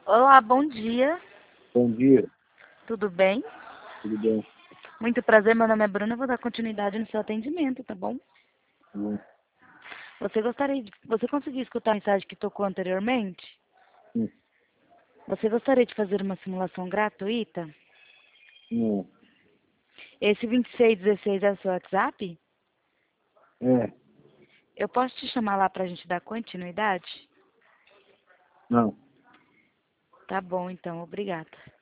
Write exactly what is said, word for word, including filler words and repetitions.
Olá, bom dia. Bom dia, Tudo bem? tudo bem? Muito prazer, meu nome é Bruna, eu vou dar continuidade no seu atendimento, tá bom? Hum, Você gostaria de... Você conseguiu escutar a mensagem que tocou anteriormente? hum, Você gostaria de fazer uma simulação gratuita? hum. Esse vinte e seis dezesseis é o seu WhatsApp? É, Eu posso te chamar lá pra gente dar continuidade? não. Tá bom, então, obrigada.